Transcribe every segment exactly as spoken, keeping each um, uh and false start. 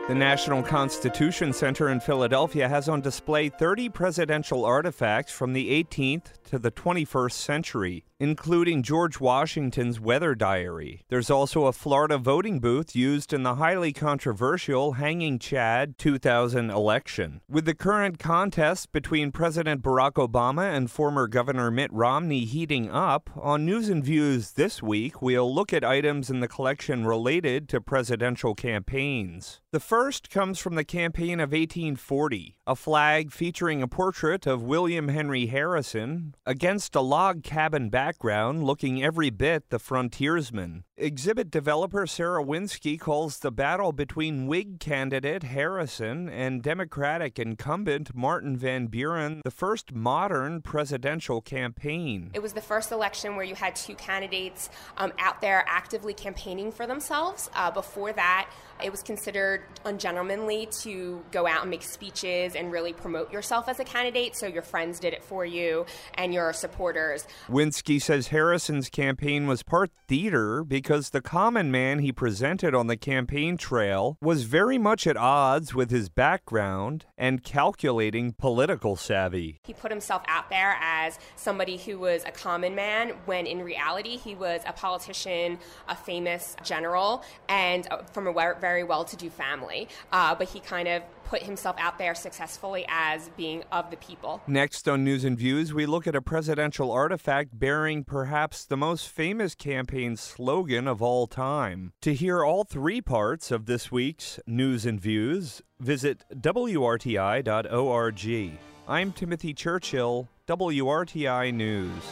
The National Constitution Center in Philadelphia has on display thirty presidential artifacts from the eighteenth to the twenty-first century, including George Washington's weather diary. There's also a Florida voting booth used in the highly controversial Hanging Chad two thousand election. With the current contest between President Barack Obama and former Governor Mitt Romney heating up, on News and Views this week, we'll look at items in the collection related to presidential campaigns. The first comes from the campaign of eighteen forty, a flag featuring a portrait of William Henry Harrison against a log cabin background looking every bit the frontiersman. Exhibit developer Sarah Winsky calls the battle between Whig candidate Harrison and Democratic incumbent Martin Van Buren the first modern presidential campaign. It was the first election where you had two candidates um, out there actively campaigning for themselves. Uh, before that, it was considered ungentlemanly to go out and make speeches and really promote yourself as a candidate, so your friends did it for you and your supporters. Winsky says Harrison's campaign was part theater because the common man he presented on the campaign trail was very much at odds with his background and calculating political savvy. He put himself out there as somebody who was a common man when in reality he was a politician, a famous general, and from a very well-to-do family. Uh, but he kind of put himself out there successfully as being of the people. Next on News and Views, we look at a presidential artifact bearing perhaps the most famous campaign slogan of all time. To hear all three parts of this week's News and Views, visit W R T I dot org. I'm Timothy Churchill, W R T I News.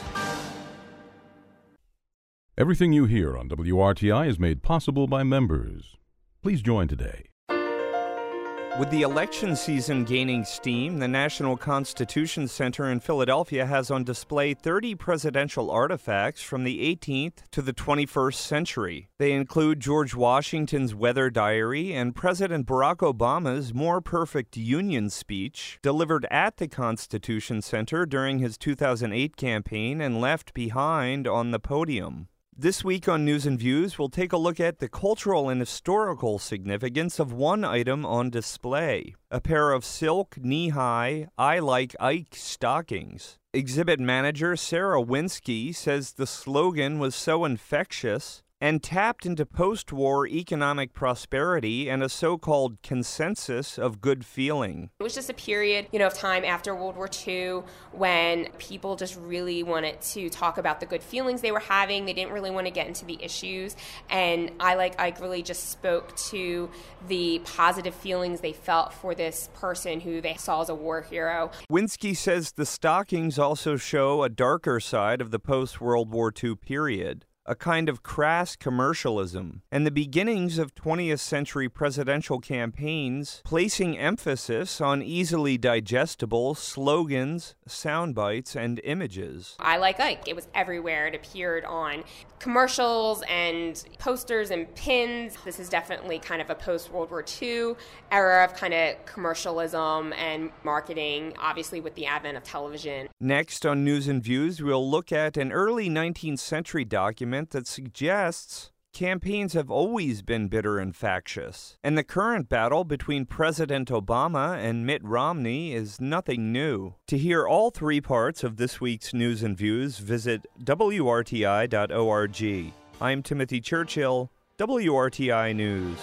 Everything you hear on W R T I is made possible by members. Please join today. With the election season gaining steam, the National Constitution Center in Philadelphia has on display thirty presidential artifacts from the eighteenth to the twenty-first century. They include George Washington's weather diary and President Barack Obama's More Perfect Union speech, delivered at the Constitution Center during his two thousand eight campaign and left behind on the podium. This week on News and Views, we'll take a look at the cultural and historical significance of one item on display, a pair of silk, knee-high, I Like Ike stockings. Exhibit manager Sarah Winsky says the slogan was so infectious and tapped into post-war economic prosperity and a so-called consensus of good feeling. It was just a period, you know, of time after World War Two when people just really wanted to talk about the good feelings they were having. They didn't really want to get into the issues. And I Like Ike really just spoke to the positive feelings they felt for this person who they saw as a war hero. Winsky says the stockings also show a darker side of the post-World War Two period, a kind of crass commercialism, and the beginnings of twentieth century presidential campaigns placing emphasis on easily digestible slogans, sound bites, and images. I Like Ike. It was everywhere. It appeared on commercials and posters and pins. This is definitely kind of a post-World War Two era of kind of commercialism and marketing, obviously with the advent of television. Next on News and Views, we'll look at an early nineteenth century document that suggests campaigns have always been bitter and factious, and the current battle between President Obama and Mitt Romney is nothing new. To hear all three parts of this week's News and Views, visit W R T I dot org. I'm Timothy Churchill, W R T I News.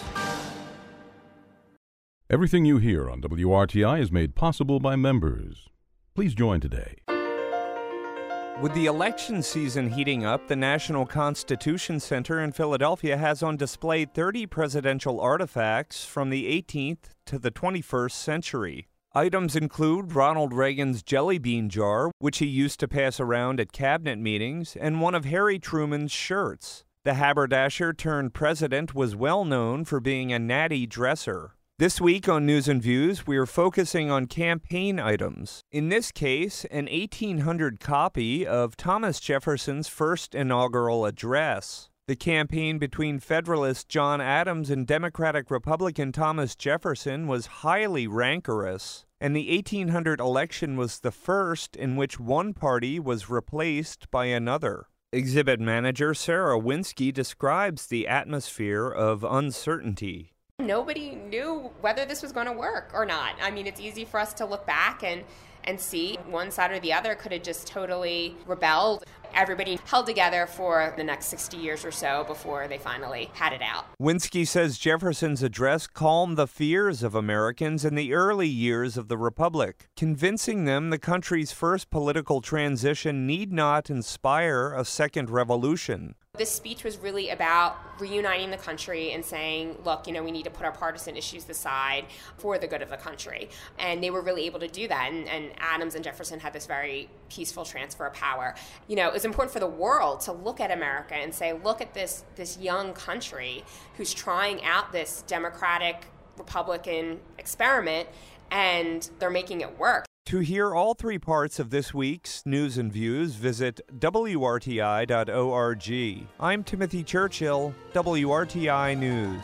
Everything you hear on W R T I is made possible by members. Please join today. With the election season heating up, the National Constitution Center in Philadelphia has on display thirty presidential artifacts from the eighteenth to the twenty-first century. Items include Ronald Reagan's jelly bean jar, which he used to pass around at cabinet meetings, and one of Harry Truman's shirts. The haberdasher turned president was well known for being a natty dresser. This week on News and Views, we are focusing on campaign items. In this case, an eighteen hundred copy of Thomas Jefferson's first inaugural address. The campaign between Federalist John Adams and Democratic Republican Thomas Jefferson was highly rancorous, and the eighteen hundred election was the first in which one party was replaced by another. Exhibit manager Sarah Winsky describes the atmosphere of uncertainty. Nobody knew whether this was going to work or not. I mean, it's easy for us to look back and, and see one side or the other could have just totally rebelled. Everybody held together for the next sixty years or so before they finally had it out. Winsky says Jefferson's address calmed the fears of Americans in the early years of the Republic, convincing them the country's first political transition need not inspire a second revolution. This speech was really about reuniting the country and saying, look, you know, we need to put our partisan issues aside for the good of the country. And they were really able to do that. And, and Adams and Jefferson had this very peaceful transfer of power. You know, it was important for the world to look at America and say, look at this, this young country who's trying out this democratic Republican experiment, and they're making it work. To hear all three parts of this week's News and Views, visit W R T I dot org. I'm Timothy Churchill, W R T I News.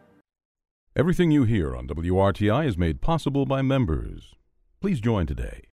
Everything you hear on W R T I is made possible by members. Please join today.